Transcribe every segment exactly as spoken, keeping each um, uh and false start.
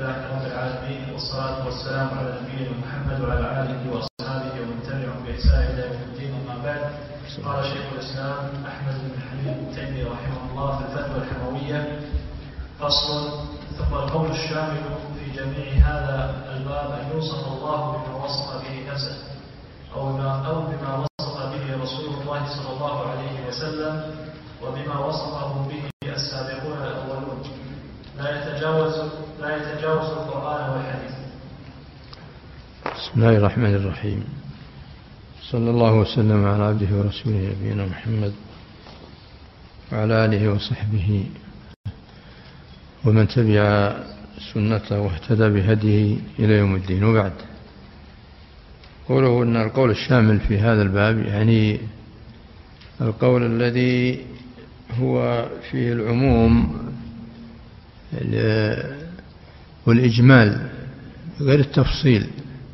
لله رب العالمين، والصلاة والسلام على نبينا محمد وعلى آله وأصحابه ومن تبعهم بإحسان إلى يوم الدين. أما بعد، قال شيخ الإسلام أحمد بن حليم بن تيمية رحمه الله في الفتوى الحموية: فصل. ثم القول الشامل في جميع هذا الباب أن يوصف الله بما وصف به نفسه أو بما, أو بما وصف به رسول الله صلى الله عليه وسلم وبما وصفه به السابقون الأولون، لا يتجاوز لا يتجاوز القرآن والحديث. بسم الله الرحمن الرحيم. صلى الله وسلم على عبده ورسوله نبينا محمد وعلى آله وصحبه ومن تبع سنته واهتدى بهديه إلى يوم الدين. وبعد، قوله أن القول الشامل في هذا الباب يعني القول الذي هو فيه العموم والإجمال غير التفصيل،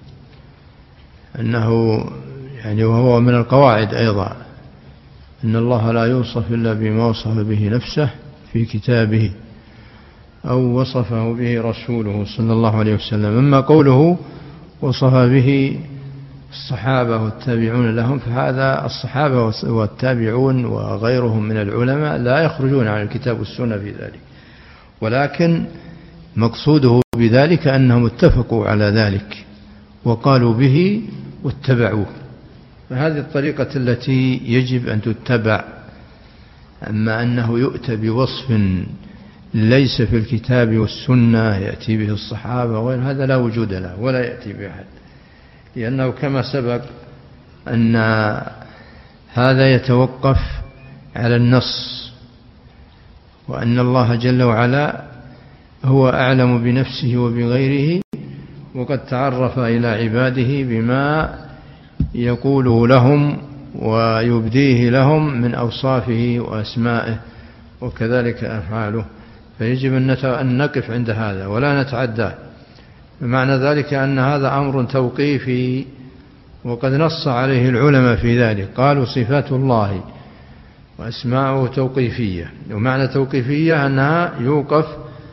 أنه يعني وهو من القواعد أيضا أن الله لا يوصف إلا بما وصف به نفسه في كتابه أو وصفه به رسوله صلى الله عليه وسلم. أما قوله وصف به الصحابة والتابعون لهم، فهذا الصحابة والتابعون وغيرهم من العلماء لا يخرجون عن الكتاب والسنة في ذلك، ولكن مقصوده بذلك أنهم اتفقوا على ذلك وقالوا به واتبعوه، فهذه الطريقة التي يجب أن تتبع. أما أنه يؤتى بوصف ليس في الكتاب والسنة يأتي به الصحابة وغير هذا لا وجود له ولا يأتي به أحد، لأنه كما سبق أن هذا يتوقف على النص، وأن الله جل وعلا هو أعلم بنفسه وبغيره، وقد تعرف إلى عباده بما يقوله لهم ويبديه لهم من أوصافه وأسمائه وكذلك أفعاله، فيجب أن نقف عند هذا ولا نتعداه. بمعنى ذلك أن هذا أمر توقيفي، وقد نص عليه العلماء في ذلك، قالوا صفات الله وأسماؤه توقيفية، ومعنى توقيفية أنها يوقف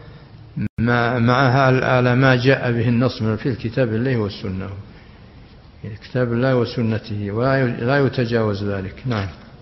معها على ما جاء به النص في الكتاب الله والسنة، يعني كتاب الله وسنته، ولا يتجاوز ذلك. نعم.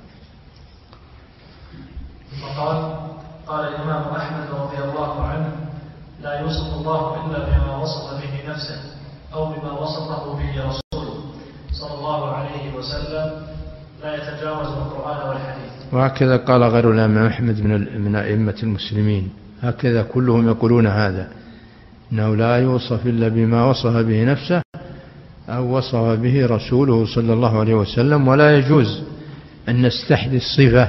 وقال قال الإمام أحمد رضي الله عنه: لا يوصف الله إلا بما وصف به نفسه أو بما وصفه به رسوله صلى الله عليه وسلم، لا يتجاوز القرآن والحديث. وهكذا قال غير الإمام أحمد من أئمة المسلمين، هكذا كلهم يقولون هذا، إنه لا يوصف إلا بما وصف به نفسه أو وصف به رسوله صلى الله عليه وسلم، ولا يجوز أن نستحدث صفة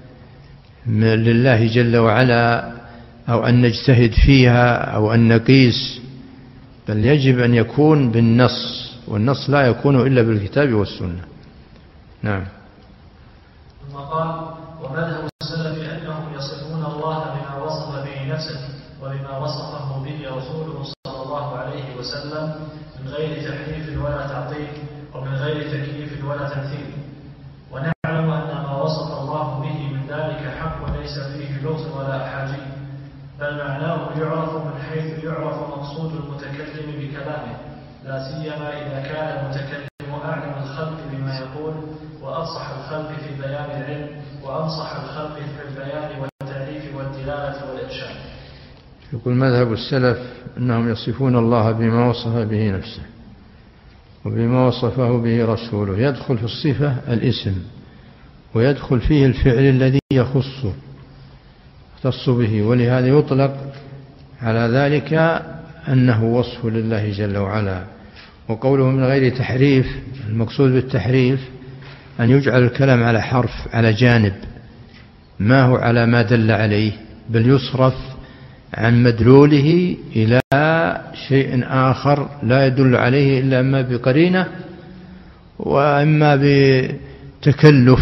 لله جل وعلا أو أن نجتهد فيها أو أن نقيس، بل يجب أن يكون بالنص، والنص لا يكون إلا بالكتاب والسنة. نعم. ثم قال: ومذهب السلف أنهم يصفون الله بما وصف به نفسه وبما وصفه به رسوله صلى الله عليه وسلم من غير تحريف ولا تعطيل ومن غير تكييف ولا تمثيل، ونعلم أن ما وصف الله به من ذلك حق ليس فيه لغز ولا أحاجي، بل معناه يعرف من حيث يعرف مقصود المتكلم بكلامه، لا سيما إذا كان المتكلم أعلم الخلق بما يقول وأفصح الخلق في بيان العلم وأنصح الخلق في البيان والتعريف والدلالة والإرشاد. يقول مذهب السلف أنهم يصفون الله بما وصف به نفسه وبما وصفه به رسوله، يدخل في الصفة الاسم ويدخل فيه الفعل الذي يخصه يختص به، ولهذا يطلق على ذلك أنه وصف لله جل وعلا. وقوله من غير تحريف، المقصود بالتحريف أن يجعل الكلام على حرف على جانب ما هو على ما دل عليه، بل يصرف عن مدلوله إلى شيء آخر لا يدل عليه إلا إما بقرينة وإما بتكلف،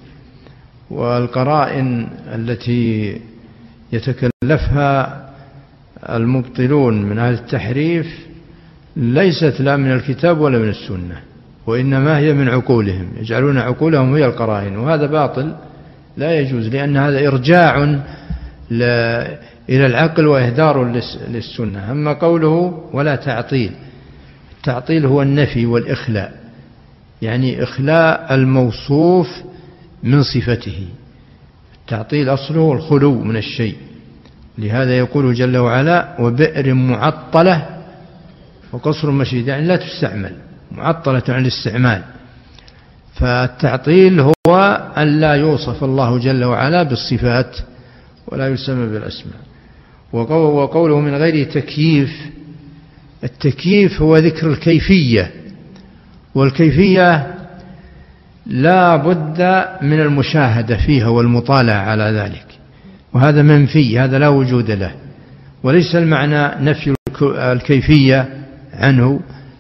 والقرائن التي يتكلفها المبطلون من أهل التحريف ليست لا من الكتاب ولا من السنة، وإنما هي من عقولهم، يجعلون عقولهم هي القرائن، وهذا باطل لا يجوز، لأن هذا إرجاع إلى العقل وإهدار للسنة. أما قوله ولا تعطيل، التعطيل هو النفي والإخلاء، يعني إخلاء الموصوف من صفته. التعطيل أصله الخلو من الشيء، لهذا يقول جل وعلا وبئر معطلة وقصر مشيد، يعني لا تستعمل، معطلة عن الاستعمال. فالتعطيل هو أن لا يوصف الله جل وعلا بالصفات ولا يسمى بالأسماء. وقوله من غير تكييف، التكييف هو ذكر الكيفية، والكيفية لا بد من المشاهدة فيها والمطالعة على ذلك، وهذا منفي، هذا لا وجود له. وليس المعنى نفي الكيفية عنه،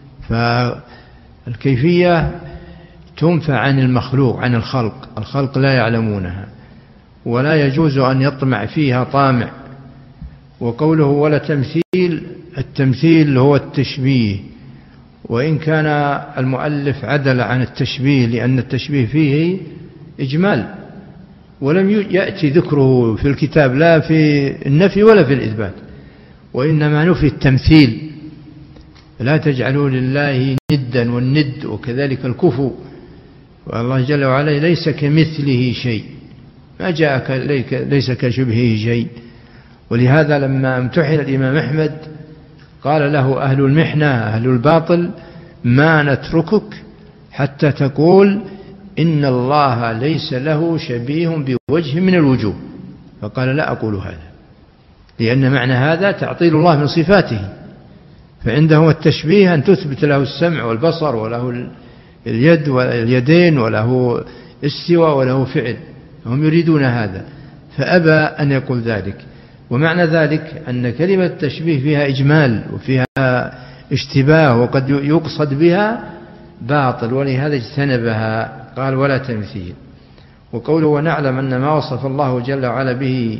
فالكيفية تنفى عن المخلوق، عن الخلق، الخلق لا يعلمونها ولا يجوز أن يطمع فيها طامع. وقوله ولا تمثيل، التمثيل هو التشبيه، وإن كان المؤلف عدل عن التشبيه لأن التشبيه فيه إجمال، ولم يأتي ذكره في الكتاب لا في النفي ولا في الإثبات، وإنما نفي التمثيل. لا تجعلوا لله ندا والند وكذلك الكفو، والله جل وعلا ليس كمثله شيء، ما جاءك ليس كشبهه شيء. ولهذا لما امتحن الإمام أحمد قال له أهل المحنة أهل الباطل ما نتركك حتى تقول إن الله ليس له شبيه بوجه من الوجوه، فقال لا أقول هذا، لأن معنى هذا تعطيل الله من صفاته. فعندهم التشبيه أن تثبت له السمع والبصر وله اليد واليدين وله استواء وله فعل، هم يريدون هذا، فأبى أن يقول ذلك. ومعنى ذلك أن كلمة التشبيه فيها إجمال وفيها اشتباه وقد يقصد بها باطل، ولهذا اجتنبها، قال ولا تمثيل. وقوله ونعلم أن ما وصف الله جل وعلا به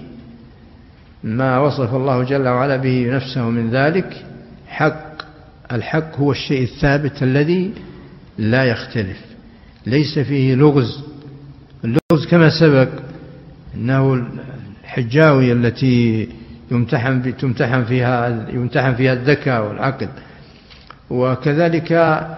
ما وصف الله جل وعلا به نفسه من ذلك حق. الحق هو الشيء الثابت الذي لا يختلف، ليس فيه لغز. اللغز كما سبق أنه الحجاوي التي يمتحن تمتحن فيها يمتحن فيها الذكاء والعقل، وكذلك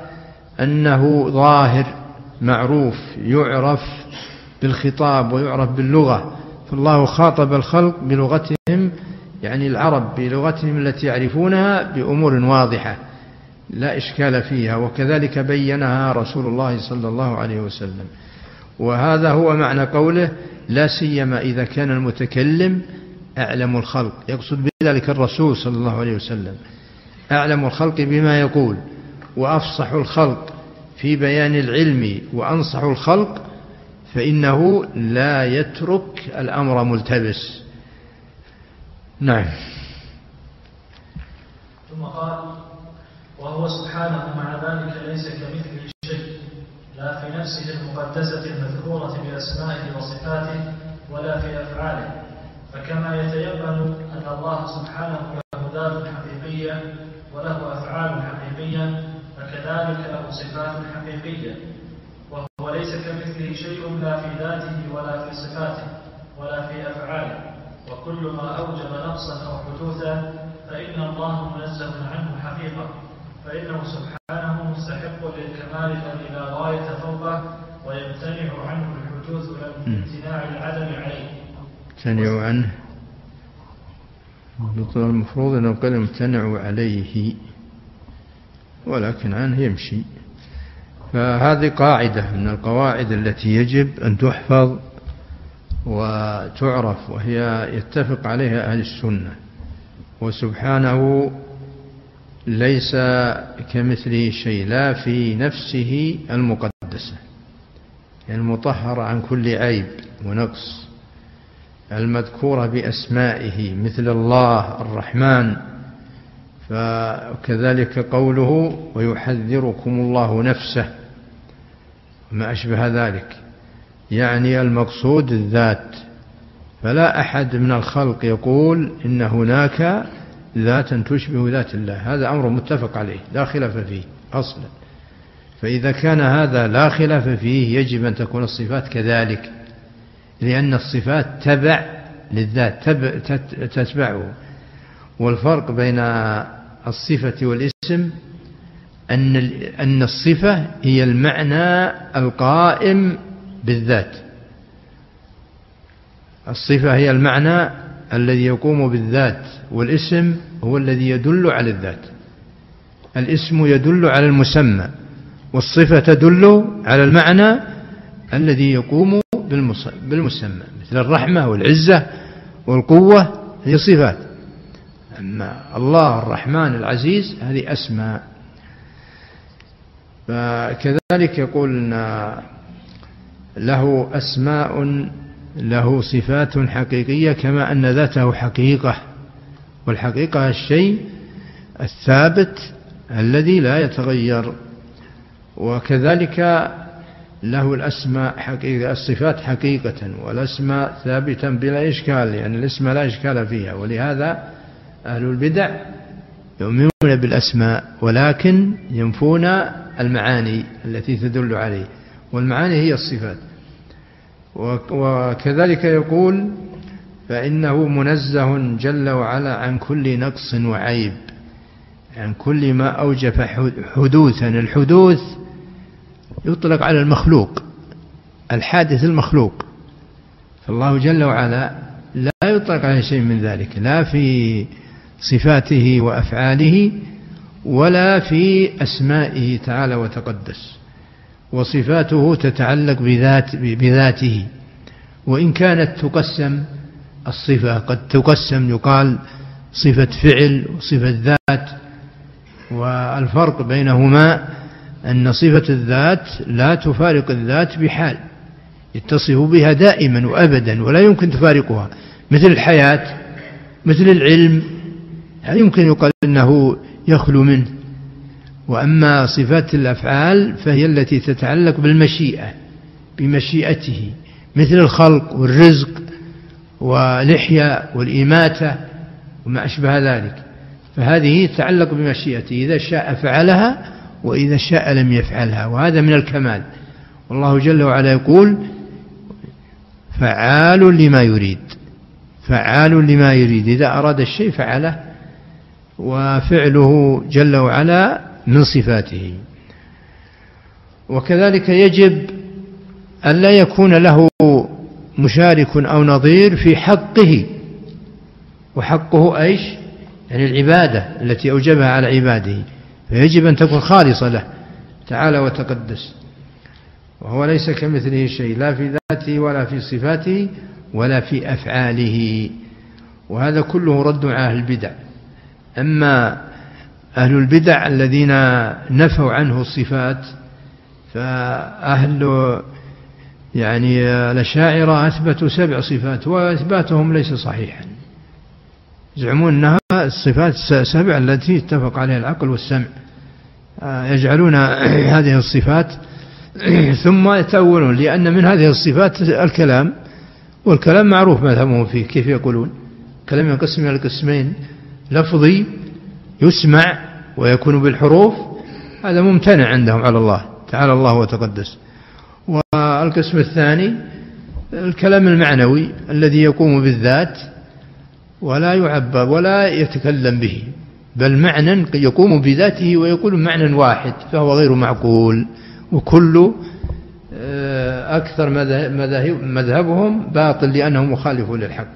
أنه ظاهر معروف يعرف بالخطاب ويعرف باللغة. فالله خاطب الخلق بلغتهم، يعني العرب بلغتهم التي يعرفونها بأمور واضحة لا إشكال فيها، وكذلك بينها رسول الله صلى الله عليه وسلم. وهذا هو معنى قوله لا سيما إذا كان المتكلم أعلم الخلق، يقصد بذلك الرسول صلى الله عليه وسلم، أعلم الخلق بما يقول وأفصح الخلق في بيان العلم وأنصح الخلق، فإنه لا يترك الأمر ملتبس. نعم. ثم قال وهو سبحانه مع ذلك ليس كمثله شيء، لا في نفسه المقدسة المذكورة بأسمائه وصفاته ولا في أفعاله، فكما يتيقن أن الله سبحانه له ذات حقيقية وله أفعال حقيقية، فكذلك له صفات حقيقية، وهو ليس كمثله شيء لا في ذاته ولا في صفاته ولا في أفعاله. وكل ما أوجب نقصا أو حدوثا فإن الله منزه عنه حقيقة، فإنه سبحانه مستحق للكمال الذي لا غاية فوقه، ويمتنع عنه الحدوث لامتناع العدم عليه. يمتنع عنه، المفروض أنه قال يمتنع عليه، ولكن عنه يمشي. فهذه قاعدة من القواعد التي يجب أن تحفظ وتعرف، وهي يتفق عليها أهل السنة. وسبحانه ليس كمثله شيء، لا في نفسه المقدسة، يعني المطهرة عن كل عيب ونقص، المذكورة بأسمائه مثل الله الرحمن، فكذلك قوله ويحذركم الله نفسه ما أشبه ذلك، يعني المقصود الذات. فلا أحد من الخلق يقول إن هناك ذاتا تشبه ذات الله، هذا أمر متفق عليه لا خلاف فيه أصلا. فإذا كان هذا لا خلاف فيه يجب أن تكون الصفات كذلك، لأن الصفات تبع للذات تتبعه. والفرق بين الصفة والاسم أن أن الصفة هي المعنى القائم بالذات، الصفة هي المعنى الذي يقوم بالذات، والاسم هو الذي يدل على الذات. الاسم يدل على المسمى، والصفة تدل على المعنى الذي يقوم بالمسمى، مثل الرحمة والعزة والقوة هي صفات. أما الله الرحمن العزيز هذه أسماء. فكذلك يقول أن له أسماء له صفات حقيقية كما أن ذاته حقيقة، والحقيقة الشيء الثابت الذي لا يتغير. وكذلك له الأسماء حقيقة، الصفات حقيقة، والأسماء ثابتا بلا إشكال، يعني الاسم لا إشكال فيها. ولهذا أهل البدع يؤمنون بالأسماء ولكن ينفون المعاني التي تدل عليه، والمعاني هي الصفات. وكذلك يقول فإنه منزه جل وعلا عن كل نقص وعيب، عن كل ما أوجب حدوثا. الحدوث يطلق على المخلوق، الحادث المخلوق، فالله جل وعلا لا يطلق عليه شيء من ذلك، لا في صفاته وأفعاله ولا في أسمائه تعالى وتقدس. وصفاته تتعلق بذات بذاته، وإن كانت تقسم الصفة، قد تقسم يقال صفة فعل وصفة ذات، والفرق بينهما أن صفة الذات لا تفارق الذات بحال، يتصف بها دائما وأبدا ولا يمكن تفارقها، مثل الحياة، مثل العلم، لا يمكن يقال أنه يخلو منه. وأما صفات الأفعال فهي التي تتعلق بالمشيئة، بمشيئته، مثل الخلق والرزق والإحياء والإماتة وما أشبه ذلك، فهذه تتعلق بمشيئته، إذا شاء فعلها وإذا شاء لم يفعلها، وهذا من الكمال. والله جل وعلا يقول فعال لما يريد، فعال لما يريد، إذا أراد الشيء فعله، وفعله جل وعلا من صفاته. وكذلك يجب أن لا يكون له مشارك أو نظير في حقه، وحقه أيش؟ يعني العبادة التي أوجبها على عباده، فيجب أن تكون خالصة له تعالى وتقدس. وهو ليس كمثله شيء، لا في ذاته ولا في صفاته ولا في أفعاله. وهذا كله رد على أهل البدع. أما أهل البدع الذين نفوا عنه الصفات، فأهل يعني الأشاعرة أثبتوا سبع صفات، وإثباتهم ليس صحيحا، يزعمون أنها الصفات السبع التي اتفق عليها العقل والسمع، يجعلون هذه الصفات ثم يتأولون، لأن من هذه الصفات الكلام، والكلام معروف مذهبهم فيه. كيف يقولون؟ كلام ينقسم إلى قسمين: لفظي يسمع ويكون بالحروف، هذا ممتنع عندهم على الله تعالى الله وتقدس. والقسم الثاني الكلام المعنوي الذي يقوم بالذات ولا يعبر ولا يتكلم به، بل معنى يقوم بذاته ويقول معنى واحد، فهو غير معقول. وكل أكثر مذهبهم باطل لأنه مخالف للحق.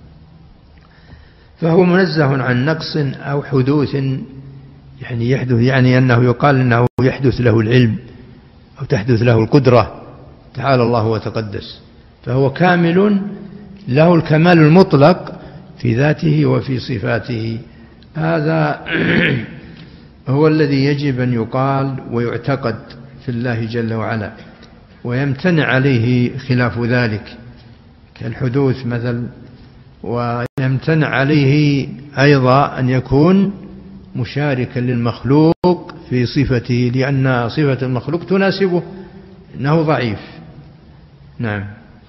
فهو منزه عن نقص أو حدوث، يعني يحدث، يعني أنه يقال أنه يحدث له العلم أو تحدث له القدرة تعالى الله وتقدس. فهو كامل له الكمال المطلق في ذاته وفي صفاته. هذا هو الذي يجب أن يقال ويعتقد في الله جل وعلا، ويمتنع عليه خلاف ذلك كالحدوث مثل. ويمتنع عليه أيضا أن يكون مشاركا للمخلوق في صفته، لأن صفة المخلوق تناسبه، إنه ضعيف. نعم.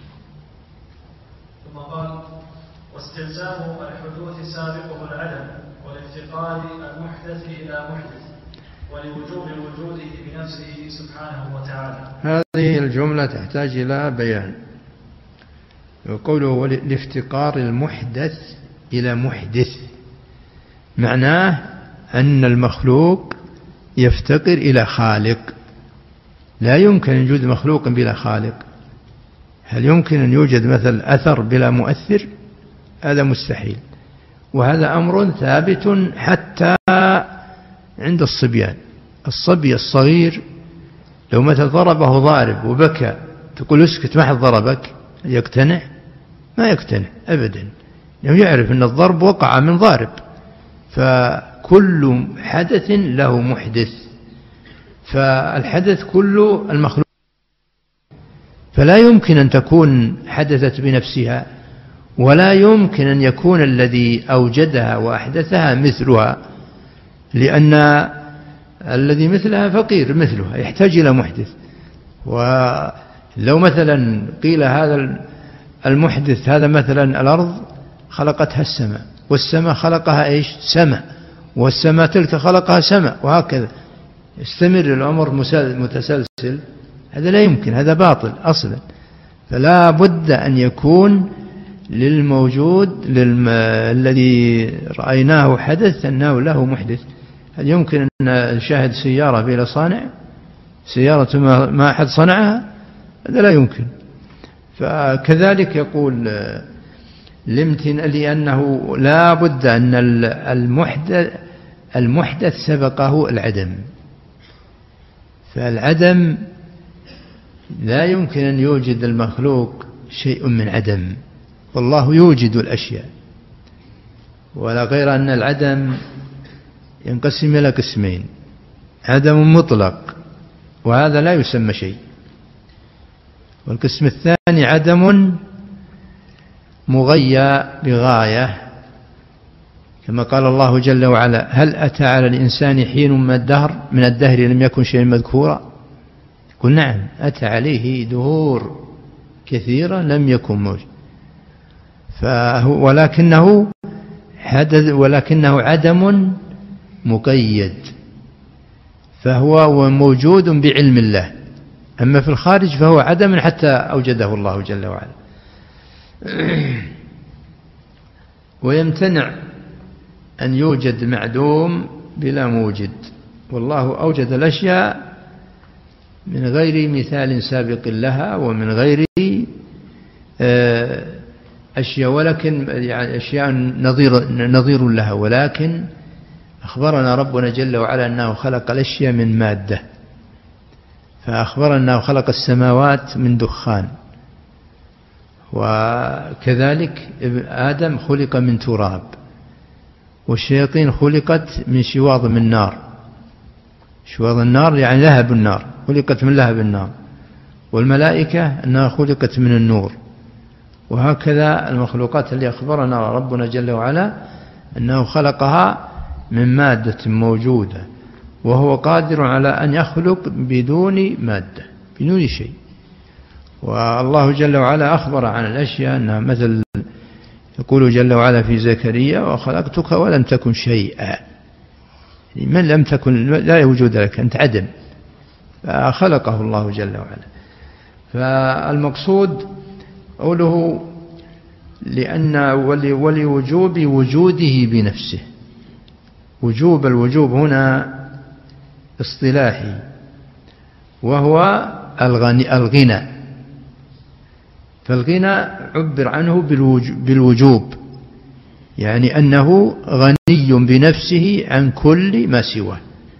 ثم قال: واستلزام الحدوث سابقه العدم، والافتقار المحدث إلى محدث، ولوجوب وجوده بنفسه سبحانه وتعالى. هذه الجملة تحتاج إلى بيان. وقوله الافتقار المحدث إلى محدث معناه أن المخلوق يفتقر إلى خالق. لا يمكن أن يوجد مخلوق بلا خالق. هل يمكن أن يوجد مثل أثر بلا مؤثر؟ هذا مستحيل. وهذا أمر ثابت حتى عند الصبيان. الصبي الصغير لو مثل ضربه ضارب وبكى تقول اسكت ما حد ضربك، يقتنع؟ ما يقتنع أبدا، يعني يعرف أن الضرب وقع من ضارب. فكل حدث له محدث، فالحدث كله المخلوق، فلا يمكن أن تكون حدثت بنفسها، ولا يمكن أن يكون الذي أوجدها وأحدثها مثلها، لأن الذي مثلها فقير مثلها يحتاج إلى محدث. ولو مثلا قيل هذا المحدث هذا مثلا الأرض خلقتها السماء، والسماء خلقها إيش؟ سماء، والسماء تلك خلقها سماء، وهكذا يستمر الأمر متسلسل. هذا لا يمكن، هذا باطل أصلا. فلا بد أن يكون للموجود للم... الذي رأيناه حدث أنه له محدث. هل يمكن أن نشاهد سيارة بلا صانع؟ سيارة ما, ما أحد صنعها؟ هذا لا يمكن. فكذلك يقول لمتن لأنه لا بد أن المحدث, المحدث سبقه العدم، فالعدم لا يمكن أن يوجد المخلوق شيء من عدم، والله يوجد الأشياء. ولا غير أن العدم ينقسم إلى قسمين: عدم مطلق وهذا لا يسمى شيء، والقسم الثاني عدم مغيى بغاية، كما قال الله جل وعلا: هل أتى على الإنسان حين من الدهر من الدهر لم يكن شيئا مذكورا؟ يقول نعم، أتى عليه دهور كثيرة لم يكن موجود، فهو ولكنه حدث ولكنه عدم مقيد، فهو موجود بعلم الله. أما في الخارج فهو عدم حتى أوجده الله جل وعلا. ويمتنع أن يوجد معدوم بلا موجد، والله أوجد الأشياء من غير مثال سابق لها ومن غير أشياء، ولكن يعني أشياء نظير, نظير لها، ولكن أخبرنا ربنا جل وعلا أنه خلق الأشياء من مادة، فأخبرنا أنه خلق السماوات من دخان، وكذلك آدم خلق من تراب، والشياطين خلقت من شواظ من نار. شواظ النار يعني لهب النار، خلقت من لهب النار. والملائكة أنها خلقت من النور. وهكذا المخلوقات اللي أخبرنا ربنا جل وعلا أنه خلقها من مادة موجودة، وهو قادر على أن يخلق بدون مادة بدون شيء. والله جل وعلا أخبر عن الأشياء أنها مثل يقول جل وعلا في زكريا: وخلقتك ولم تكن شيئا، من لم تكن لا وجود لك، أنت عدم، فخلقه الله جل وعلا. فالمقصود قوله لأن ولوجوب وجوده بنفسه. وجوب الوجوب هنا اصطلاحي، وهو الغني الغنى، فالغنى عبر عنه بالوجوب، يعني أنه غني بنفسه عن كل ما سواه،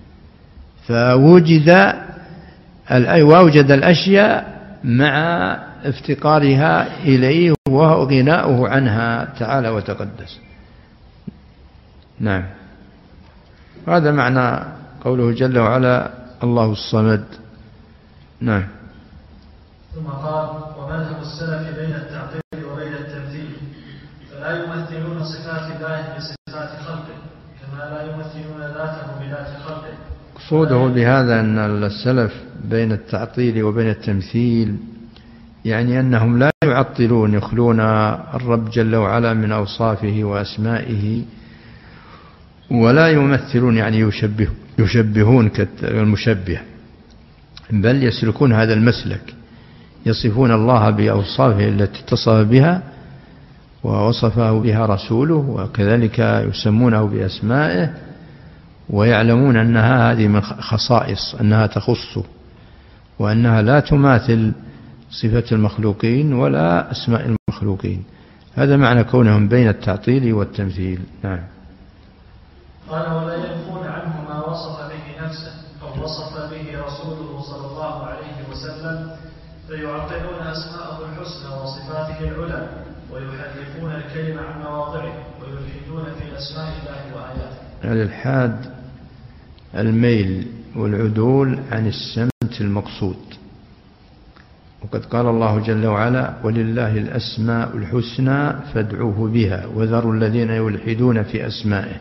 فوجد ووجد الأشياء مع افتقارها إليه وهو غناؤه عنها تعالى وتقدس. نعم، هذا معنى قوله جل وعلا: الله الصمد. نعم. ثم قال: ومذهب السلف بين التعطيل وبين التمثيل، فلا يمثلون صفات الله بصفات خلقه، كما لا يمثلون ذاته بذات خلقه. قصوده بهذا أن السلف بين التعطيل وبين التمثيل، يعني أنهم لا يعطلون، يخلون الرب جل وعلا من أوصافه وأسمائه، ولا يمثلون يعني يشبه يشبهون كالمشبه، بل يسلكون هذا المسلك، يصفون الله بأوصافه التي اتصف بها ووصفه بها رسوله، وكذلك يسمونه بأسمائه، ويعلمون أنها هذه من خصائص، أنها تخصه، وأنها لا تماثل صفة المخلوقين ولا أسماء المخلوقين. هذا معنى كونهم بين التعطيل والتمثيل. نعم. قال: ولا ينفون عنه ما وصف به نفسه أو وصف به رسوله صلى الله عليه وسلم، فيعطلون أسماءه الحسنى وصفاته العلى، ويحرفون الكلمة عن مواضعه، ويلحدون في أسماء الله وآياته. الإلحاد الميل والعدول عن السمت المقصود. وقد قال الله جل وعلا: ولله الأسماء الحسنى فادعوه بها وذروا الذين يلحدون في أسمائه.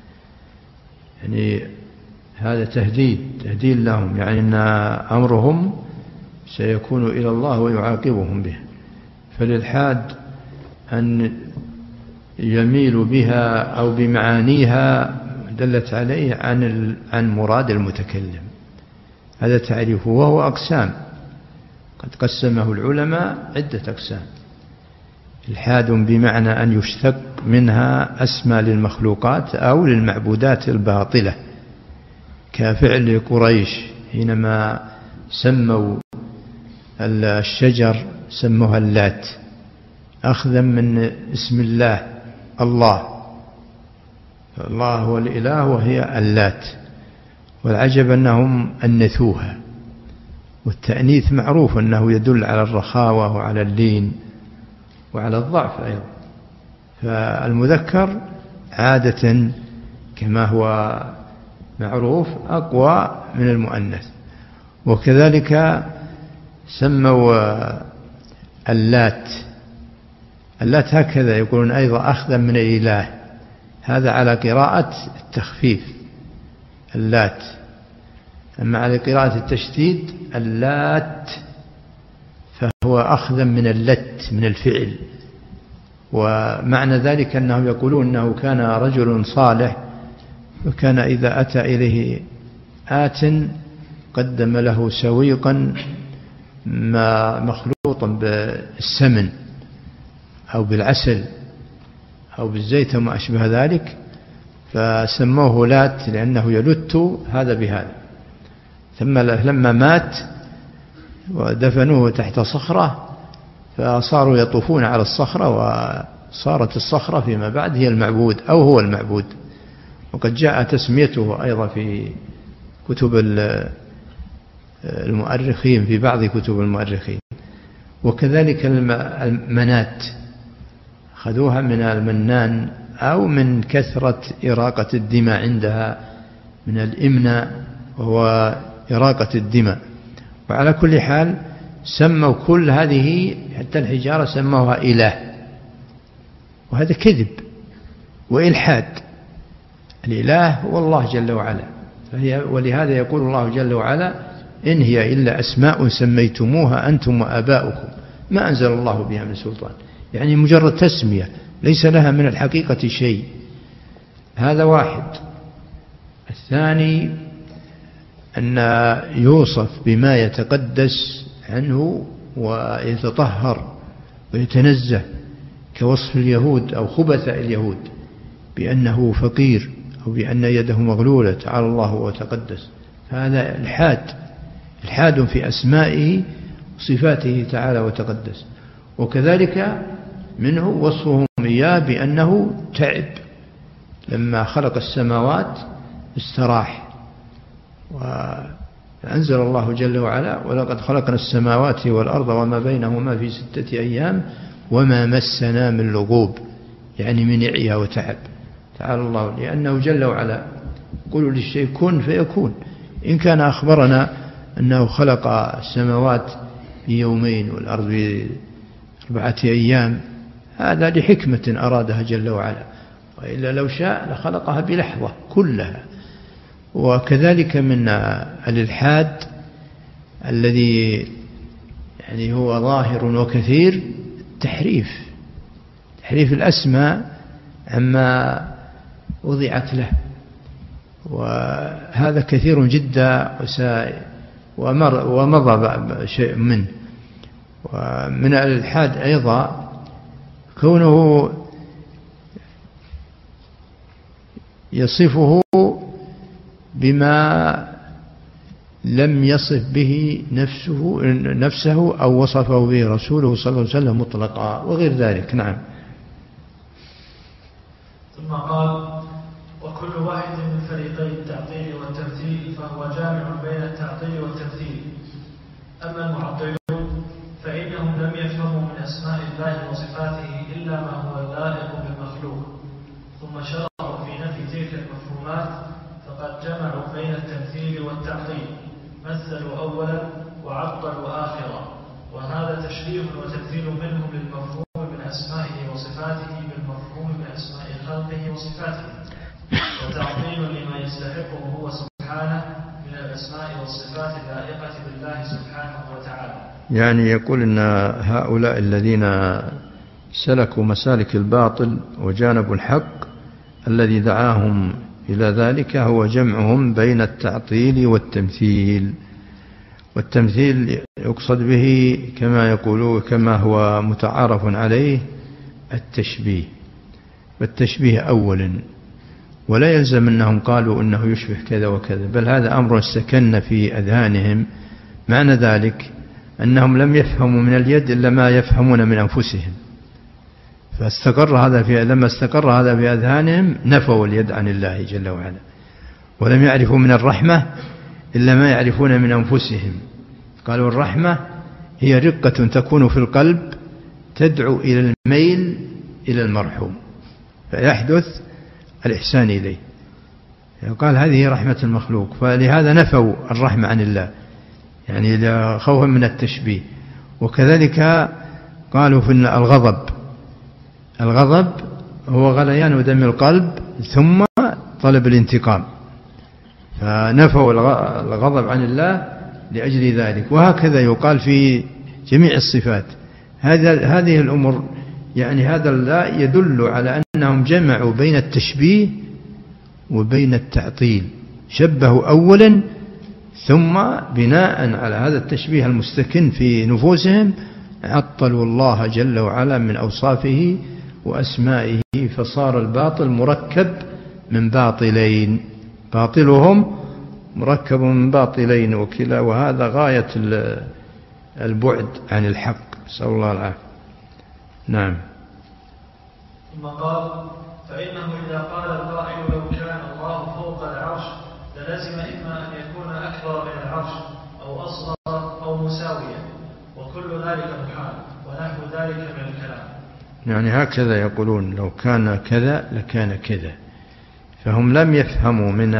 يعني هذا تهديد تهديد لهم، يعني أن أمرهم سيكون إلى الله ويعاقبهم به. فالإلحاد أن يميل بها أو بمعانيها دلت عليه عن عن مراد المتكلم. هذا تعريفه، وهو أقسام قد قسمه العلماء عدة أقسام. إلحاد بمعنى أن يشتق منها أسمى للمخلوقات أو للمعبودات الباطلة، كفعل قريش حينما سموا الشجر سموها اللات، أخذا من اسم الله الله الله هو الإله وهي اللات. والعجب أنهم أنثوها، والتأنيث معروف أنه يدل على الرخاوة وعلى اللين وعلى الضعف أيضا. فالمذكر عادة كما هو معروف أقوى من المؤنث. وكذلك سموا اللات اللات هكذا يقولون أيضا أخذا من الإله، هذا على قراءة التخفيف اللات. أما على قراءة التشديد اللات فهو أخذا من اللت من الفعل. ومعنى ذلك أنهم يقولون أنه كان رجل صالح، وكان إذا أتى إليه آت قدم له سويقا ما مخلوطا بالسمن أو بالعسل أو بالزيت وما أشبه ذلك، فسموه لات لأنه يلت هذا بهذا. ثم لما مات ودفنوه تحت صخرة، فصاروا يطوفون على الصخرة، وصارت الصخرة فيما بعد هي المعبود أو هو المعبود. وقد جاء تسميته أيضا في كتب المؤرخين، في بعض كتب المؤرخين. وكذلك المنات خذوها من المنان أو من كثرة إراقة الدماء عندها، من الإمناء وهو إراقة الدماء. وعلى كل حال سموا كل هذه حتى الحجارة سموها إله، وهذا كذب وإلحاد. الإله هو الله جل وعلا، فهي ولهذا يقول الله جل وعلا: إن هي إلا أسماء سميتموها أنتم وآباؤكم ما أنزل الله بها من سلطان. يعني مجرد تسمية ليس لها من الحقيقة شيء. هذا واحد. الثاني أن يوصف بما يتقدس عنه ويتطهر ويتنزه، كوصف اليهود أو خبث اليهود بأنه فقير أو بأن يده مغلولة، تعالى الله وتقدس. هذا الحاد الحاد في أسمائه وصفاته تعالى وتقدس. وكذلك منه وصفهم إياه بأنه تعب، لما خلق السماوات استراح. وأنزل الله جل وعلا: ولقد خلقنا السماوات والأرض وما بينهما في ستة أيام وما مسنا من لغوب، يعني من عيا وتعب. تعالى الله، لأنه جل وعلا يقول للشيء كن فيكون. إن كان أخبرنا أنه خلق السماوات في يومين والأرض في أربعة أيام، هذا لحكمة أرادها جل وعلا، وإلا لو شاء لخلقها بلحظة كلها. وكذلك من الإلحاد الذي يعني هو ظاهر وكثير تحريف تحريف الأسماء عما وضعت له، وهذا كثير جدا ومضى شيء منه. ومن الإلحاد أيضا كونه يصفه بما لم يصف به نفسه نفسه أو وصفه به رسوله صلى الله عليه وسلم مطلقا وغير ذلك. نعم. ثم قال: وكل واحد من فريقي التعطيل والتمثيل فهو جامع بين التعطيل والتمثيل. أما المعطلون فإنهم لم يفهموا من أسماء الله وصفاته إلا ما هو اللائق بالمخلوق، ثم شرعوا في نفي تلك المفهومات، فقد جمعوا بين التمثيل والتعطيل، مثلوا أولا وعطلوا آخرا، وهذا تشبيه وتمثيل منهم للمفهوم من أسمائه وصفاته بالمفهوم من أسماء خلقه وصفاته، وتعطيل لما يستحقه هو سبحانه من الأسماء والصفات اللائقة بالله سبحانه وتعالى. يعني يقول إن هؤلاء الذين سلكوا مسالك الباطل وجانبوا الحق الذي دعاهم إلى ذلك هو جمعهم بين التعطيل والتمثيل. والتمثيل يقصد به كما يقولون كما هو متعارف عليه التشبيه، والتشبيه أولا، ولا يلزم أنهم قالوا أنه يشبه كذا وكذا، بل هذا أمر استكن في أذهانهم. معنى ذلك أنهم لم يفهموا من اليد إلا ما يفهمون من أنفسهم، فاستقر هذا في لما استقر هذا في أذهانهم نفوا اليد عن الله جل وعلا، ولم يعرفوا من الرحمة إلا ما يعرفون من أنفسهم. قالوا الرحمة هي رقة تكون في القلب تدعو إلى الميل إلى المرحوم فيحدث الإحسان إليه. قال هذه رحمة المخلوق، فلهذا نفوا الرحمة عن الله، يعني خوفا من التشبيه. وكذلك قالوا في الغضب، الغضب هو غليان دم القلب ثم طلب الانتقام، فنفوا الغضب عن الله لأجل ذلك. وهكذا يقال في جميع الصفات. هذه الأمور يعني هذا لا يدل على أنهم جمعوا بين التشبيه وبين التعطيل، شبهوا أولا ثم بناء على هذا التشبيه المستكن في نفوسهم عطلوا الله جل وعلا من أوصافه وأسمائه، فصار الباطل مركب من باطلين، باطلهم مركب من باطلين وكلا، وهذا غاية البعد عن الحق، نسأل الله العافية. نعم. ثم قال: فإنه إذا قال القائل لو كان الله فوق العرش للزم إما أن يكون أكبر من العرش أو أصغر أو مساويا، وكل ذلك محال، ونحو ذلك من الكلام. يعني هكذا يقولون لو كان كذا لكان كذا، فهم لم يفهموا من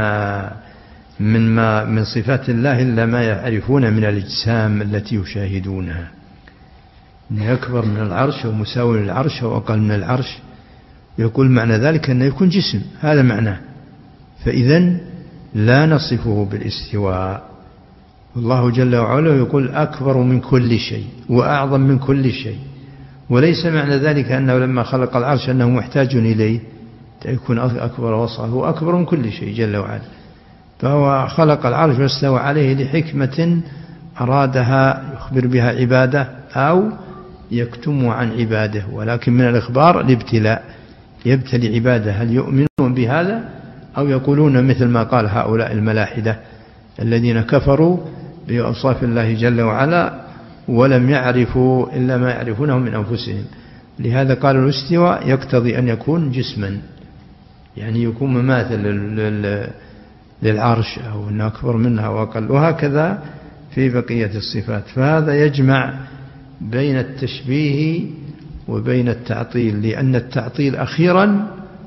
من ما من صفات الله إلا ما يعرفون من الأجسام التي يشاهدونها، أنه أكبر من العرش ومساوي للعرش وأقل من العرش. يقول معنى ذلك أنه يكون جسم، هذا معناه. فإذن لا نصفه بالاستواء. والله جل وعلا يقول أكبر من كل شيء وأعظم من كل شيء، وليس معنى ذلك أنه لما خلق العرش أنه محتاج إليه يكون أكبر وصفه، هو أكبر من كل شيء جل وعلا. فهو خلق العرش واستوى عليه لحكمة أرادها يخبر بها عباده أو يكتم عن عباده، ولكن من الإخبار الابتلاء، يبتلي عباده هل يؤمنون بهذا أو يقولون مثل ما قال هؤلاء الملاحدة الذين كفروا بأوصاف الله جل وعلا ولم يعرفوا إلا ما يعرفونه من أنفسهم. لهذا قالوا الاستواء يقتضي أن يكون جسما، يعني يكون مماثل للعرش أو أنه أكبر منها وأقل، وهكذا في بقية الصفات. فهذا يجمع بين التشبيه وبين التعطيل، لأن التعطيل أخيرا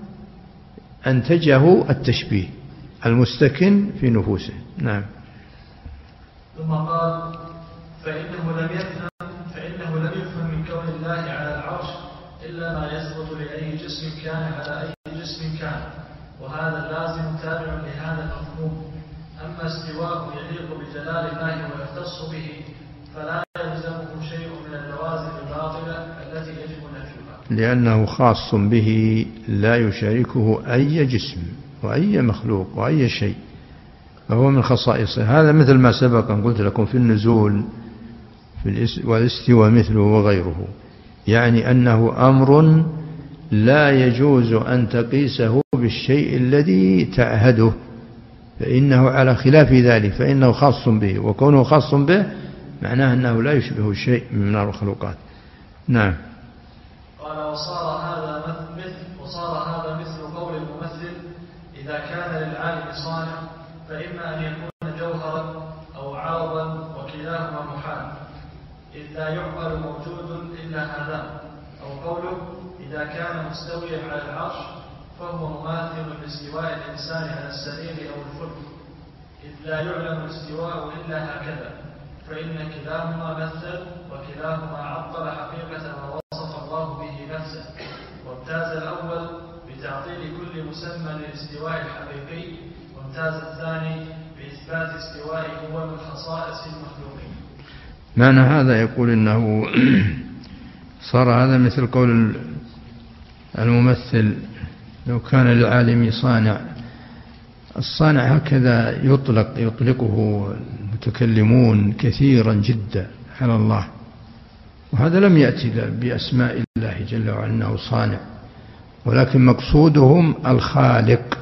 أنتجه التشبيه المستكن في نفوسه. نعم. ثم قال: فإنه لم يفهم فإنه لم يفهم من كون الله على العرش إلا ما يثبت لأي جسم كان على أي جسم كان، وهذا اللازم تابع لهذا المفهوم. أما استواء يليق بجلال الله ويختص به فلا يلزمه شيء من اللوازم الباطلة التي يجب نفيها، لأنه خاص به لا يشاركه أي جسم وأي مخلوق وأي شيء، فهو من خصائصه. هذا مثل ما سبق أن قلت لكم في النزول والاستواء مثله وغيره، يعني أنه أمر لا يجوز أن تقيسه بالشيء الذي تعهده، فإنه على خلاف ذلك، فإنه خاص به، وكونه خاص به معناه أنه لا يشبه شيء من المخلوقات. نعم. قال وصار هذا مثل وصار هذا مثل قول الممثل إذا كان للعالم صانع فإما أن يكون جوهرا أو عرضا وكلاهما محال، إذ لا يعقل موجود إلا هذا، أو قوله إذا كان مستويا على العرش فهو مماثل لاستواء الإنسان على السرير أو الفلك، إذ لا يعلم الاستواء إلا هكذا، فإن كلاهما مثل وكلاهما عطل حقيقة ما وصف الله به نفسه، وامتاز الأول بتعطيل كل مسمى للاستواء الحقيقي، وامتاز الثاني بإثبات استوائه هو من خصائص المخلوقين. معنى هذا يقول إنه صار هذا مثل قول الممثل لو كان للعالم صانع. الصانع هكذا يطلق يطلقه المتكلمون كثيرا جدا على الله، وهذا لم يأتي بأسماء الله جل وعلا أنه صانع، ولكن مقصودهم الخالق.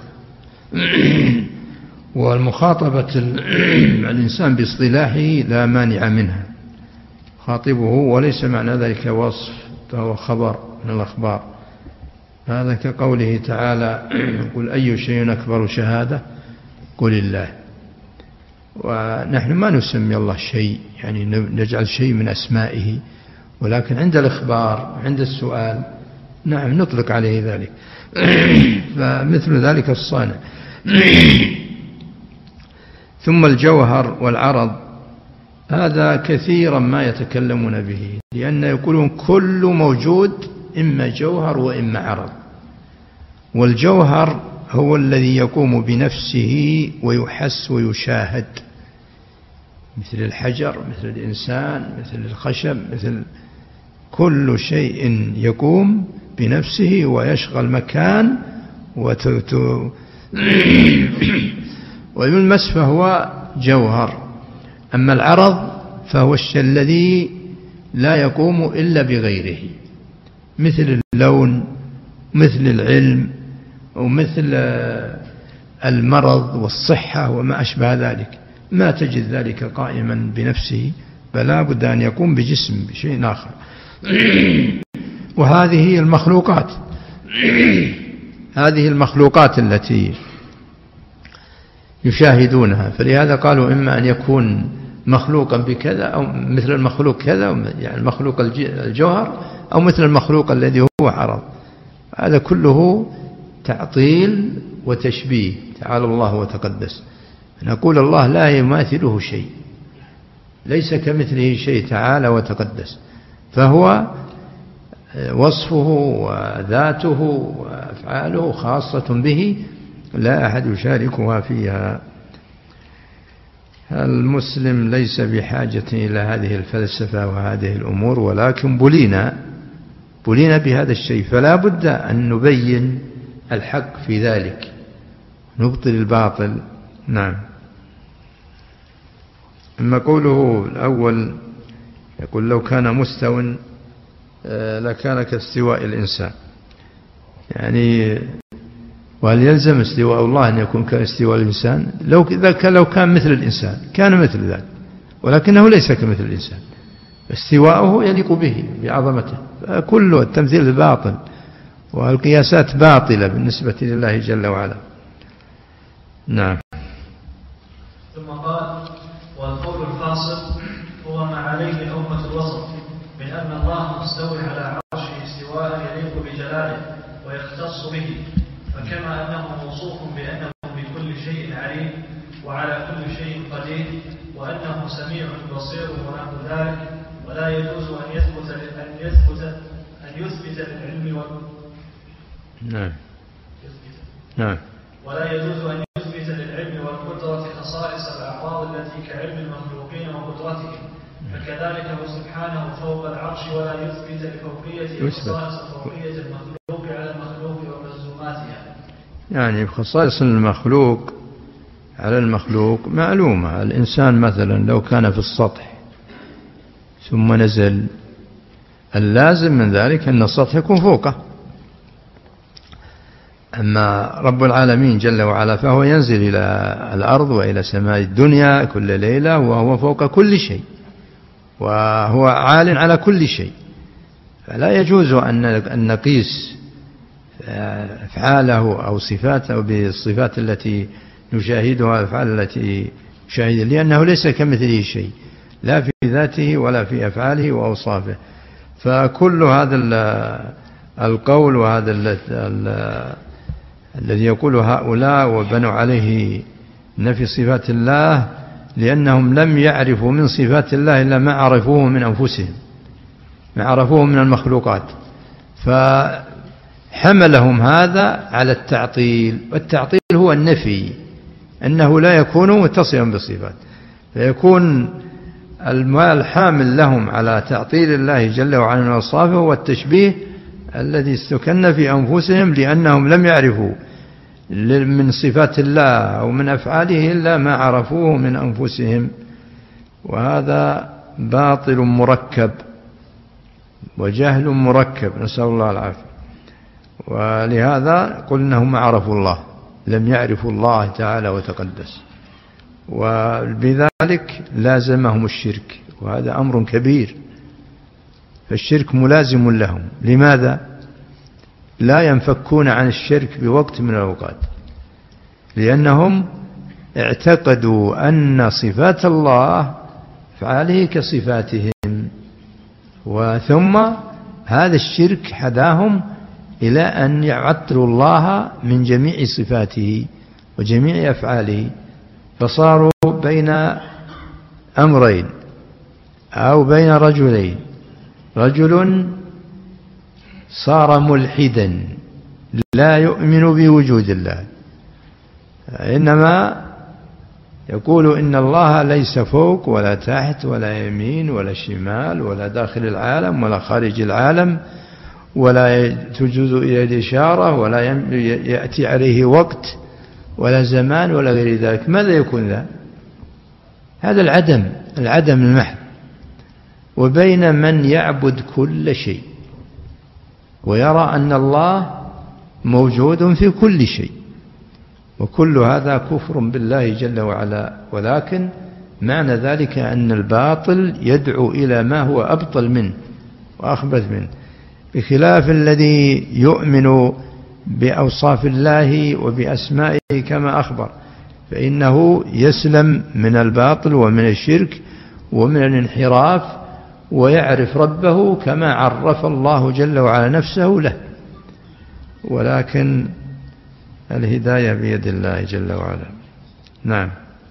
والمخاطبة الإنسان باصطلاحه لا مانع منها، خاطبه، وليس معنى ذلك وصف، فهو خبر من الأخبار. هذا كقوله تعالى قل أي شيء أكبر شهادة قل الله. ونحن ما نسمي الله شيء، يعني نجعل شيء من أسمائه، ولكن عند الإخبار عند السؤال نعم نطلق عليه ذلك. فمثل ذلك الصانع. ثم الجوهر والعرض هذا كثيرا ما يتكلمون به، لأن يقولون كل موجود إما جوهر وإما عرض، والجوهر هو الذي يقوم بنفسه ويحس ويشاهد، مثل الحجر، مثل الإنسان، مثل الخشب، مثل كل شيء يقوم بنفسه ويشغل مكان ويلمس فهو جوهر. أما العرض فهو الشيء الذي لا يقوم إلا بغيره، مثل اللون، مثل العلم، ومثل المرض والصحة وما أشبه ذلك، ما تجد ذلك قائما بنفسه، بل لا بد أن يقوم بجسم بشيء آخر. وهذه هي المخلوقات هذه المخلوقات التي يشاهدونها، فلهذا قالوا إما أن يكون مخلوقا بكذا أو مثل المخلوق كذا، يعني المخلوق الجوهر، أو مثل المخلوق الذي هو عرض. هذا كله تعطيل وتشبيه، تعالى الله وتقدس. نقول الله لا يماثله شيء، ليس كمثله شيء تعالى وتقدس، فهو وصفه وذاته وأفعاله خاصة به، لا أحد يشاركها فيها. المسلم ليس بحاجة إلى هذه الفلسفة وهذه الأمور، ولكن بلينا بلينا بهذا الشيء، فلا بد أن نبين الحق في ذلك، نبطل الباطل. نعم. أما قوله الأول يقول لو كان مستوى لكان كاستواء الإنسان، يعني وهل يلزم استواء الله أن يكون كاستواء الإنسان؟ لو لو كان مثل الإنسان كان مثل ذلك، ولكنه ليس كمثل الإنسان، استواءه يليق به بعظمته، فكل التمثيل باطل والقياسات باطلة بالنسبة لله جل وعلا. نعم. ثم قال والقول الفاصل هو ما عليه أمة الوسط من أن الله مستوي على عرشه استواء يليق بجلاله ويختص به، فكما أنه موصوف بأنه بكل شيء عليم وعلى كل شيء قدير، وأنه سميع بصير ونحو ذلك، ولا يجوز أن يثبت أن يثبت أن يثبت للعلم و... نعم نعم ولا يجوز أن يثبت للعلم والقدرة خصائص الأعراض التي كعلم المخلوقين وقدرتهم، فكذلك هو سبحانه فوق العرش، ولا يثبت لفوقيته خصائص فوقية المخلوق على المخلوق وملزوماتها. يعني خصائص المخلوق على المخلوق معلومة. الإنسان مثلا لو كان في السطح ثم نزل. اللازم من ذلك أن السطح يكون فوقه. أما رب العالمين جل وعلا فهو ينزل إلى الأرض وإلى سماء الدنيا كل ليلة، وهو فوق كل شيء، وهو عال على كل شيء. فلا يجوز أن نقيس أفعاله أو صفاته بالصفات التي نشاهدها، الأفعال التي نشاهدها، لأنه ليس كمثله شيء، لا في ذاته ولا في أفعاله وأوصافه. فكل هذا القول وهذا الذي يقول هؤلاء وبنوا عليه نفي صفات الله، لأنهم لم يعرفوا من صفات الله إلا ما عرفوه من أنفسهم، ما عرفوه من المخلوقات، فحملهم هذا على التعطيل. والتعطيل هو النفي، أنه لا يكون متصلا بالصفات، فيكون الحامل لهم على تعطيل الله جل وعلا من أوصافه هو التشبيه الذي استكن في أنفسهم، لأنهم لم يعرفوا من صفات الله أو من أفعاله إلا ما عرفوه من أنفسهم. وهذا باطل مركب وجهل مركب، نسأل الله العافية. ولهذا قلنا هم عرفوا الله، لم يعرفوا الله تعالى وتقدس، وبذلك لازمهم الشرك، وهذا أمر كبير. فالشرك ملازم لهم. لماذا؟ لا ينفكون عن الشرك بوقت من الأوقات، لأنهم اعتقدوا أن صفات الله فعاله كصفاتهم، وثم هذا الشرك حداهم إلى أن يعطلوا الله من جميع صفاته وجميع أفعاله، فصاروا بين أمرين أو بين رجلين. رجل صار ملحدا لا يؤمن بوجود الله، إنما يقول إن الله ليس فوق ولا تحت ولا يمين ولا شمال ولا داخل العالم ولا خارج العالم، ولا تجوز إلى الإشارة، ولا يأتي عليه وقت ولا زمان ولا غير ذلك. ماذا يكون ذا؟ هذا العدم، العدم المحض. وبين من يعبد كل شيء ويرى أن الله موجود في كل شيء، وكل هذا كفر بالله جل وعلا. ولكن معنى ذلك أن الباطل يدعو إلى ما هو أبطل منه وأخبث منه، بخلاف الذي يؤمن بأوصاف الله وبأسمائه كما أخبر، فإنه يسلم من الباطل ومن الشرك ومن الانحراف، ويعرف ربه كما عرف الله جل وعلا نفسه له. ولكن الهداية بيد الله جل وعلا. نعم.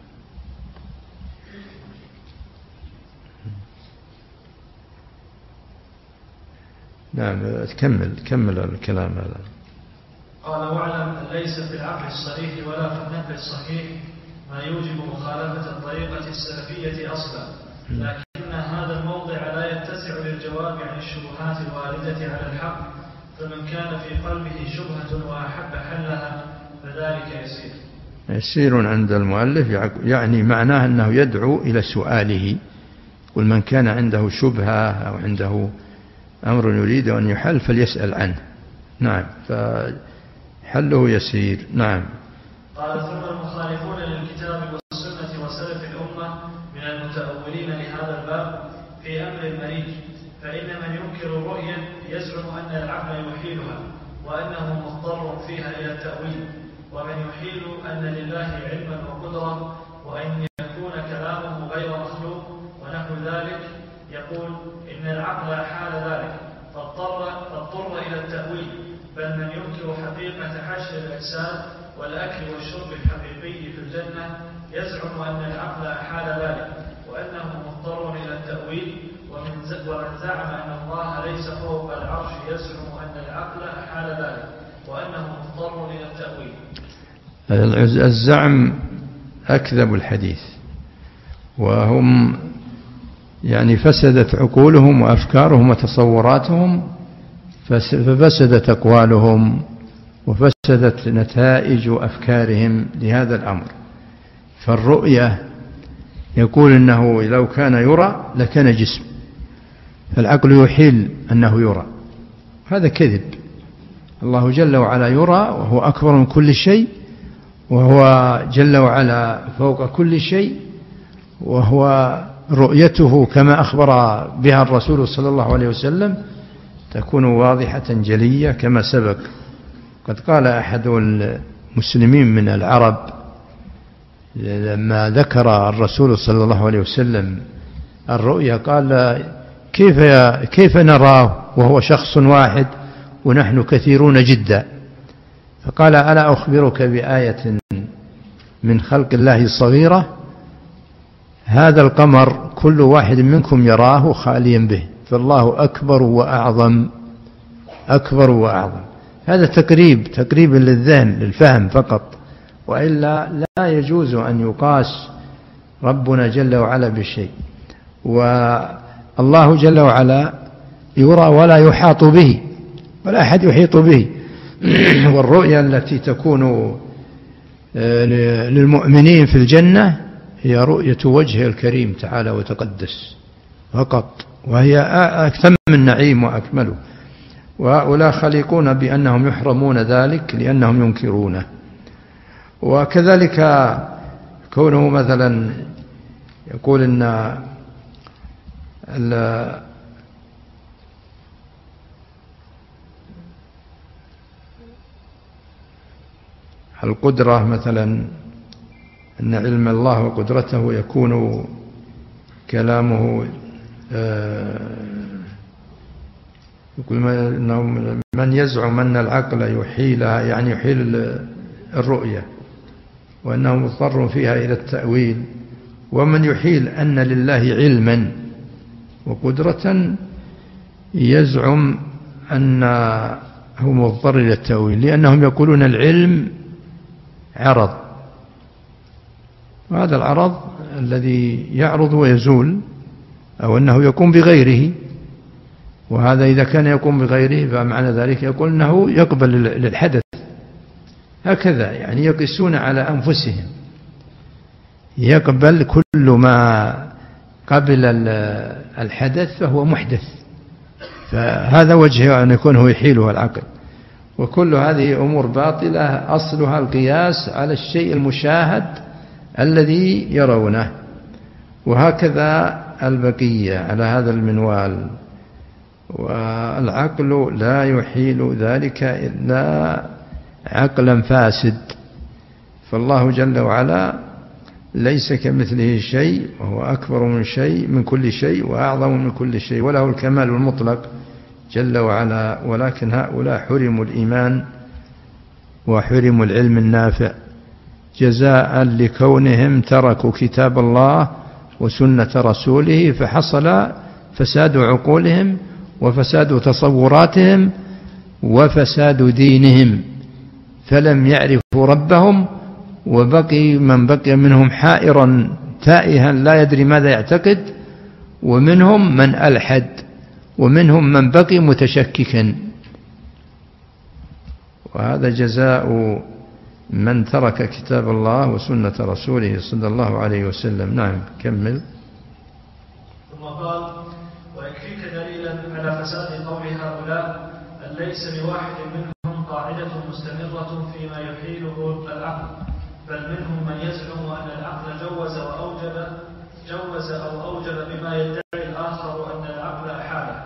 نعم، كمل كمل الكلام هذا. قال: واعلم أن ليس في العقل الصريح ولا في النقل الصحيح ما يوجب مخالفة الطريقة السلفية أصلا، لكن هذا الموضع لا يتسع للجواب عن الشبهات الواردة على الحق، فمن كان في قلبه شبهة وأحب حلها فذلك يسير. يسير عند المؤلف يعني معناه أنه يدعو إلى سؤاله، ومن كان عنده شبهة أو عنده أمر يريد أن يحل فليسأل عنه. نعم، فحله يسير. نعم. قال: ثم المخالفون للكتاب والسنة وسلف الأمة من المتأولين لهذا الباب في أمر المريج، فإن من ينكر الرؤيا يزعم أن العقل يحيلها وأنه مضطر فيها إلى التأويل، ومن يحيل أن لله علما وقدرة وأن يكون كلامه غير مخلوق ونحو ذلك يقول إن العقل حال ذلك فاضطر, فاضطر إلى التأويل. بل من ينكر حقيقة حشر الأجساد والأكل والشرب الحقيقي في الجنة يزعم أن العقل أحال ذلك وأنه مضطر إلى التأويل. ومن زعم أن الله ليس فوق العرش يزعم أن العقل أحال ذلك وأنه مضطر إلى التأويل. الزعم أكذب الحديث، وهم يعني فسدت عقولهم وأفكارهم وتصوراتهم، ففسدت أقوالهم وفسدت نتائج أفكارهم لهذا الأمر. فالرؤية يقول إنه لو كان يرى لكان جسم، فالعقل يحيل أنه يرى، هذا كذب. الله جل وعلا يرى وهو أكبر من كل شيء، وهو جل وعلا فوق كل شيء، وهو رؤيته كما أخبر بها الرسول صلى الله عليه وسلم تكون واضحة جلية كما سبق. قد قال أحد المسلمين من العرب لما ذكر الرسول صلى الله عليه وسلم الرؤيا قال: كيف كيف نراه وهو شخص واحد ونحن كثيرون جدا؟ فقال: ألا أخبرك بآية من خلق الله صغيرة؟ هذا القمر كل واحد منكم يراه خاليا به، فالله أكبر وأعظم، أكبر وأعظم. هذا تقريب تقريب للذهن للفهم فقط، وإلا لا يجوز أن يقاس ربنا جل وعلا بشيء. والله جل وعلا يرى ولا يحاط به، ولا أحد يحيط به. والرؤيا التي تكون للمؤمنين في الجنة هي رؤية وجهه الكريم تعالى وتقدس فقط، وهي أتم النعيم وأكمله. وهؤلاء خليقون بأنهم يحرمون ذلك لأنهم ينكرونه. وكذلك كونه مثلا يقول إن القدرة مثلا، أن علم الله وقدرته يكون كلامه يقول من يزعم أن العقل يحيلها، يعني يحيل الرؤية، وأنه مضطر فيها إلى التأويل. ومن يحيل أن لله علما وقدرة يزعم أنه مضطر إلى التأويل، لأنهم يقولون العلم عرض، وهذا العرض الذي يعرض ويزول، أو أنه يقوم بغيره. وهذا إذا كان يقوم بغيره فمعنى ذلك يقول أنه يقبل للحدث. هكذا يعني يقيسون على أنفسهم، يقبل كل ما قبل الحدث فهو محدث، فهذا وجه أن يكون هو يحيله العقل. وكل هذه أمور باطلة أصلها القياس على الشيء المشاهد الذي يرونه. وهكذا البقية على هذا المنوال. والعقل لا يحيل ذلك إلا عقلا فاسد. فالله جل وعلا ليس كمثله شيء، وهو أكبر من شيء من كل شيء وأعظم من كل شيء، وله الكمال المطلق جل وعلا. ولكن هؤلاء حرموا الإيمان وحرموا العلم النافع جزاء لكونهم تركوا كتاب الله وسنة رسوله، فحصل فساد عقولهم وفساد تصوراتهم وفساد دينهم، فلم يعرفوا ربهم، وبقي من بقي منهم حائرا تائها لا يدري ماذا يعتقد، ومنهم من ألحد، ومنهم من بقي متشككا. وهذا جزاء من ترك كتاب الله وسنة رسوله صلى الله عليه وسلم. نعم كمل. ثم قال: ويكفيك دليلا على فساد قول هؤلاء أن ليس لواحد منهم قاعدة مستمرة فيما يحيله العقل، بل منهم من يزعم أن العقل جوز وأوجب جوز أو أوجب بما يدعي الآخر أن العقل أحاله.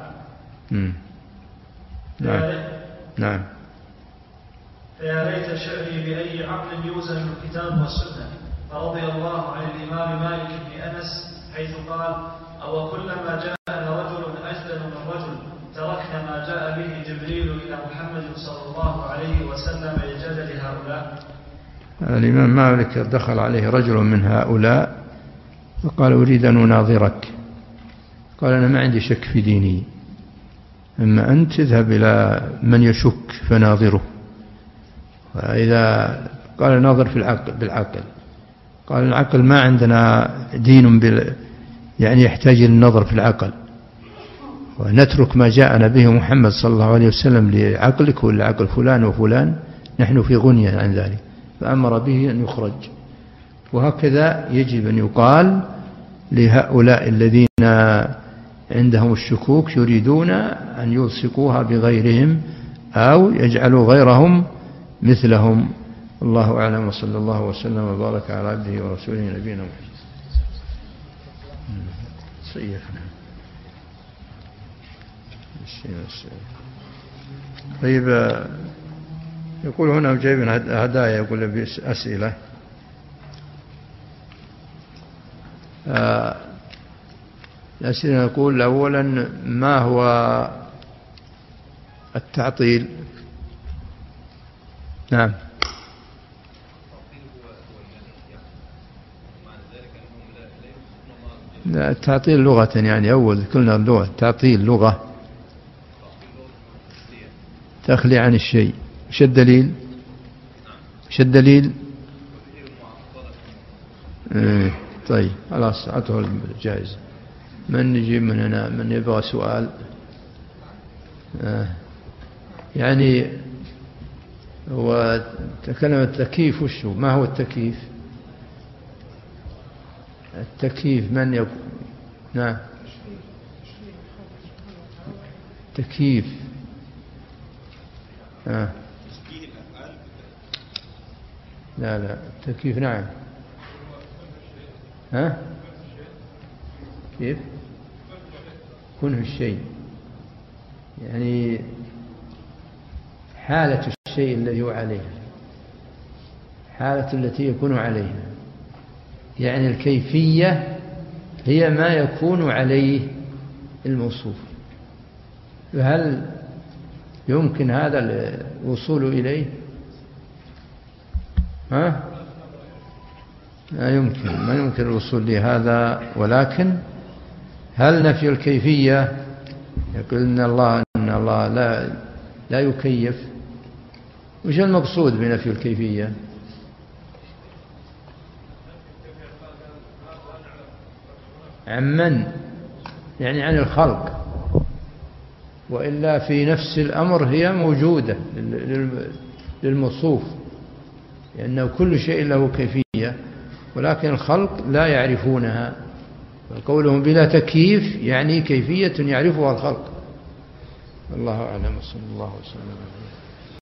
نعم نعم. فيا ليت شعري بأي عقل يوزن الكتاب والسنة. فرضي الله عن الإمام مالك بن أنس حيث قال: أو كلما جاءنا رجل أجدل من رجل تركنا ما جاء به جبريل إلى محمد صلى الله عليه وسلم لجدل هؤلاء. الإمام مالك دخل عليه رجل من هؤلاء فقال: أريد أن أناظرك. قال: أنا ما عندي شك في ديني، أما أنت تذهب إلى من يشك فناظره. وإذا قال: ناظر في العقل بالعقل. قال: العقل ما عندنا دين بال يعني يحتاج للنظر في العقل، ونترك ما جاءنا به محمد صلى الله عليه وسلم لعقلك ولا عقل فلان وفلان، نحن في غنية عن ذلك. فأمر به أن يخرج. وهكذا يجب أن يقال لهؤلاء الذين عندهم الشكوك يريدون أن يلصقوها بغيرهم أو يجعلوا غيرهم مثلهم. الله أعلم، وصلى الله وسلم وبارك على عبده ورسوله نبينا محمد. طيب، يقول هنا جايبين هدايا، يقول بأسئلة. آه الأسئلة نقول أولا: ما هو التعطيل؟ نعم. لا، التعطيل لغة يعني أول كلنا اللغة، التعطيل لغة تخلي عن الشيء. وش الدليل؟ وش الدليل؟ ايه طيب خلاص أعطوه الجائزة. من نجيب من هنا؟ من يبغى سؤال؟ آه. يعني هو تكلم التكييف، وش هو؟ ما هو التكييف؟ التكييف من يقول؟ نعم، تكييف. آه. لا لا التكييف نعم. ها؟ كيف؟ كنه الشيء يعني حالة الشيء الذي هو عليه، حالة التي يكون عليها، يعني الكيفية هي ما يكون عليه الموصوف. فهل يمكن هذا الوصول إليه؟ ها؟ لا يمكن، ما يمكن الوصول لهذا. ولكن هل نفي الكيفية يقول إن الله إن الله لا لا يكيف؟ وش المقصود بنفي الكيفية؟ عمن؟ يعني عن الخلق، وإلا في نفس الأمر هي موجودة للموصوف، لأنه كل شيء له كيفية ولكن الخلق لا يعرفونها. وقولهم بلا تكييف يعني كيفية يعرفها الخلق. الله أعلم، صلى الله وسلم.